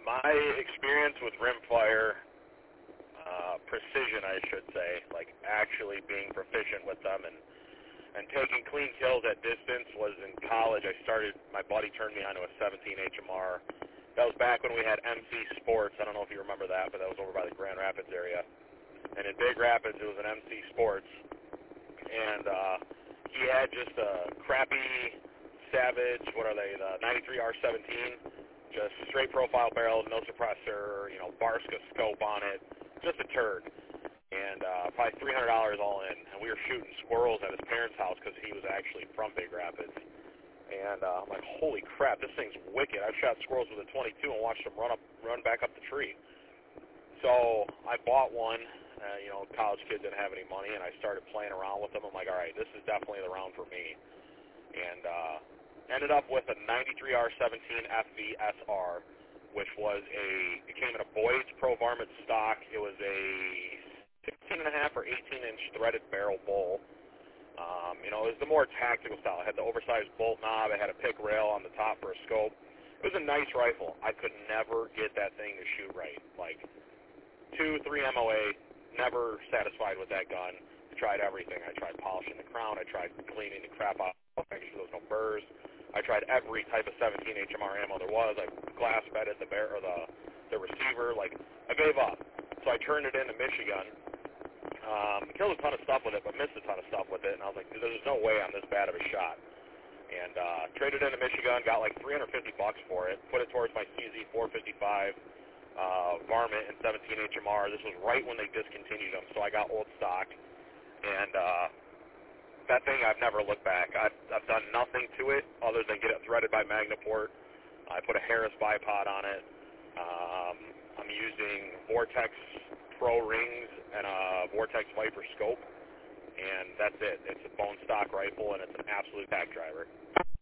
My experience with rimfire, precision, I should say, like actually being proficient with them and taking clean kills at distance was in college. My buddy turned me onto a 17 HMR. That was back when we had MC Sports. I don't know if you remember that, but that was over by the Grand Rapids area. And in Big Rapids, it was an MC Sports. And he had just a crappy Savage, what are they, the 93 R17, just straight profile barrel, no suppressor, Barska scope on it, just a turd. And probably $300 all in. And we were shooting squirrels at his parents' house because he was actually from Big Rapids. And I'm like, holy crap, this thing's wicked. I've shot squirrels with a 22 and watched them run back up the tree. So I bought one. College kid didn't have any money, and I started playing around with them. I'm like, all right, this is definitely the round for me. And ended up with a 93 R17 FV SR, which was it came in a Boyd's Pro Varmint stock. It was a 16.5 or 18-inch threaded barrel bull. It was the more tactical style. It had the oversized bolt knob. It had a pick rail on the top for a scope. It was a nice rifle. I could never get that thing to shoot right. Like 2-3 MOA, never satisfied with that gun. I tried everything. I tried polishing the crown. I tried cleaning the crap out, making sure there was no burrs. I tried every type of 17 HMR ammo there was. I glass bedded the receiver. Like, I gave up. So I turned it into Michigan. Killed a ton of stuff with it, but missed a ton of stuff with it. And I was like, there's no way I'm this bad of a shot. And traded into Michigan, got like $350 for it. Put it towards my CZ 455 Varmint and 17 HMR. This was right when they discontinued them, so I got old stock. And that thing, I've never looked back. I've done nothing to it other than get it threaded by Magnaport. I put a Harris bipod on it. I'm using Vortex Pro rings and a Vortex Viper scope, and that's it. It's a bone stock rifle, and it's an absolute pack driver.